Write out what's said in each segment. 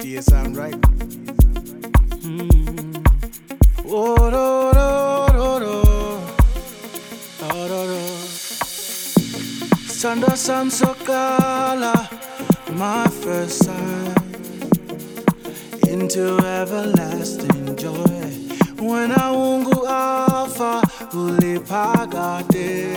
GTA sound right. Oh, do, do, do, do. Oh, do, do. Sando Samsokala, my first sight into everlasting joy. When I wungu alpha ulipagade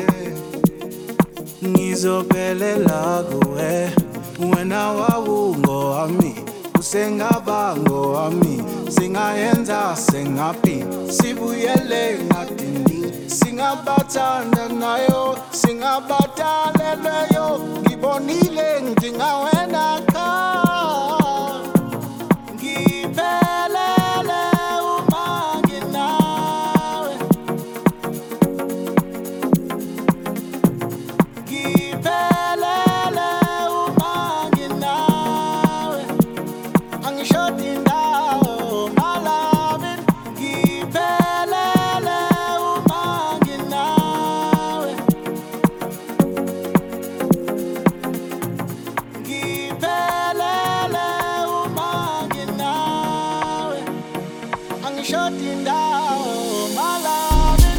ngizophelela kuwe. When I wawungo ami usengabango wami, singayenza sengapi sibuyele ngadini, singabathanda nayo singabataleleyo, ngibonile ngingawena ka ngiphelele uma nginawe, ngiphelele uma nginawe, angishodi ndawo malabini, ngiphelele uma nginawe, ngiphelele uma nginawe, angishodi ndawo malabini.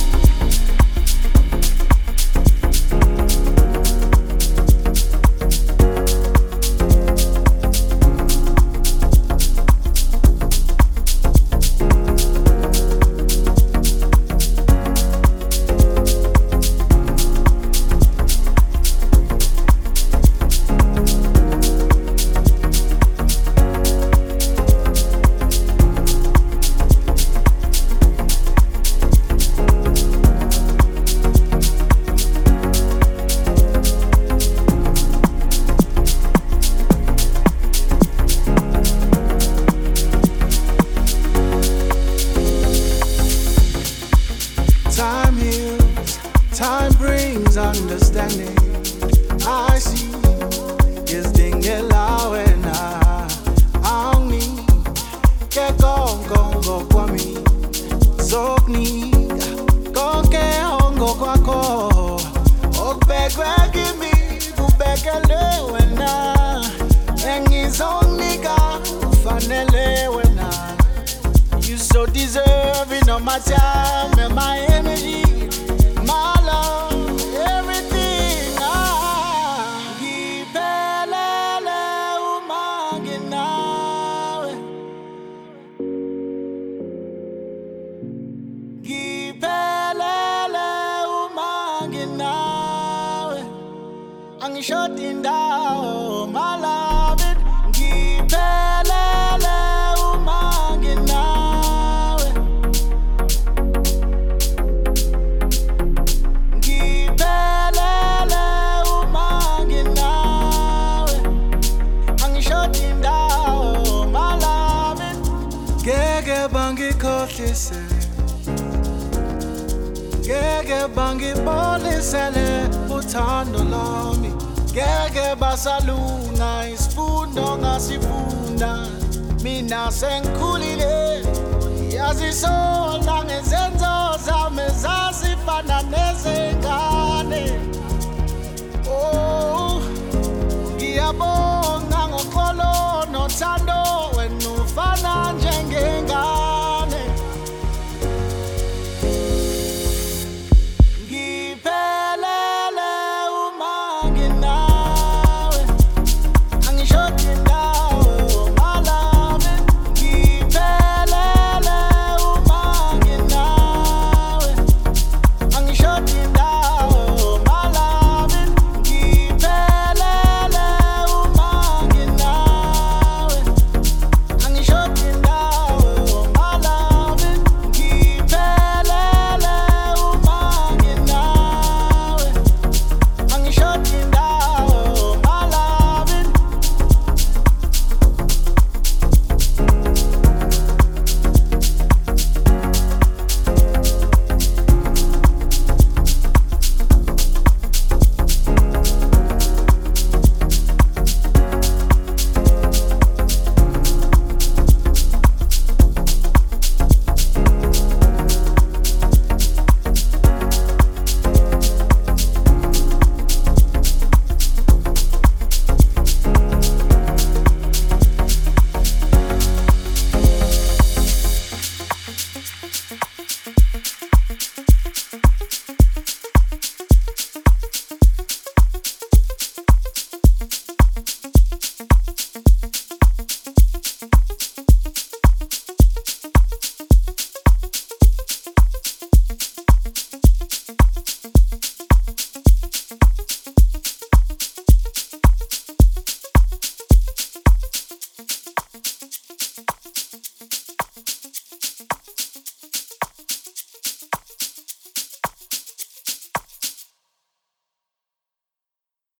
Time heals, time brings understanding. I see is dingela wena angni ke gongo kwami zoknika konke hongo kwakho okubekwe kimi kubekele wena engizonika ufanele wena. You so deserving of my time and my energy, my love, everything. Ngiphelele uma nginawe, ngiphelele uma nginawe, angishodi ndawo malabini, ngiphelele uma nginawe, ngiphelele uma nginawe, angishodi ndawo malabini. Ngeke bangikhohlise, ngeke bangibonisele uthando lwami, ngeke basalunga isifundo ngasifunda. Mina sengikhulile, yazisola ngezenzo zami zazifana nezengane. Oh, ngiyabona